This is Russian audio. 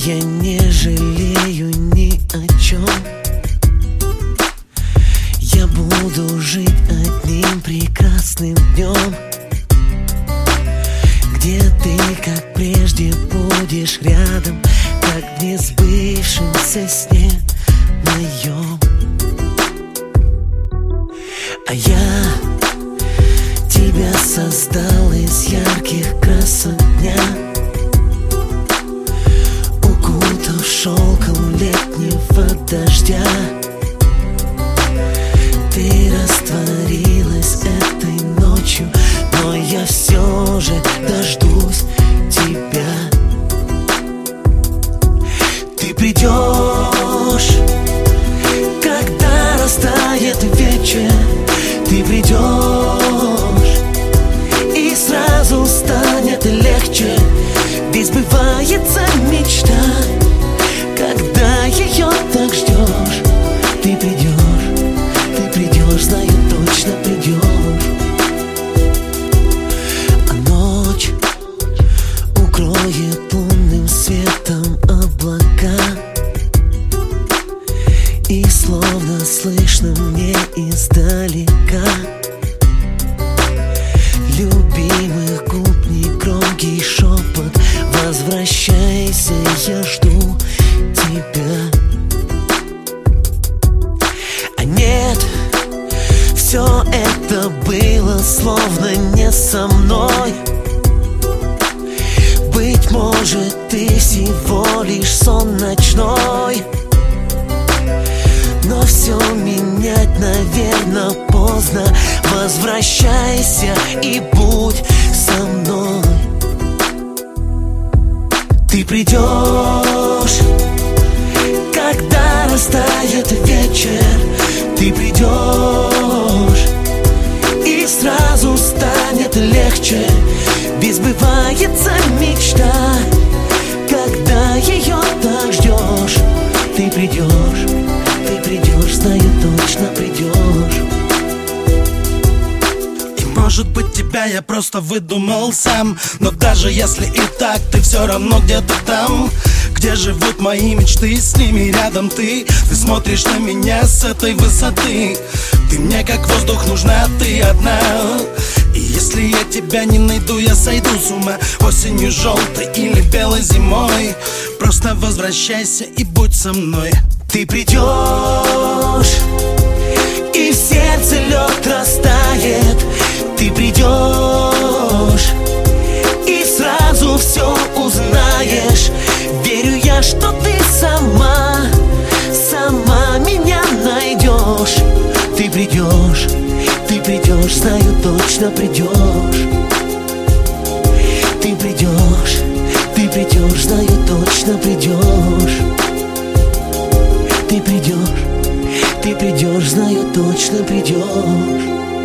я не жалею ни о чем. Я буду жить одним прекрасным днем, где ты, как прежде, будешь рядом, как в несбывшемся сне моем. А я тебя создал из ярких красок дня, укутав шелком летнего дождя. Ты растворилась этой ночью, но я все же дождусь тебя. Ты придешь, когда растает вечер. Ты придешь, и сразу станет легче. Ведь сбывается мечта, когда ее так ждешь. Ты придешь, знаю, точно придешь. А ночь укроет лунным светом облака, и словно слышно мне издалека любимых губ негромкий шепот: возвращайся, я жду тебя. А нет, все это было словно не со мной. Быть может, ты всего лишь сон ночной. Но все менять, наверное, поздно. Возвращайся и будь со мной. Ты придешь, когда растает вечер. Ты придешь, и сразу станет легче. Ведь сбывается мечта, когда ее так ждешь. Ты придешь, знаю, точно придешь. И может быть, тебя я просто выдумал сам, но даже если и так, ты все равно где-то там, где живут мои мечты, с ними рядом ты. Ты смотришь на меня с этой высоты. Ты мне как воздух нужна, ты одна. И если я тебя не найду, я сойду с ума. Осенью желтой или белой зимой. Просто возвращайся и будь со мной. Ты придешь, и в сердце лед растает. Ты придешь, и сразу все узнаешь. Верю я, что ты сама меня найдешь. Ты придешь, знаю, точно придешь. Ты придешь, знаю, точно придешь. Ты придешь, знаю, точно придешь.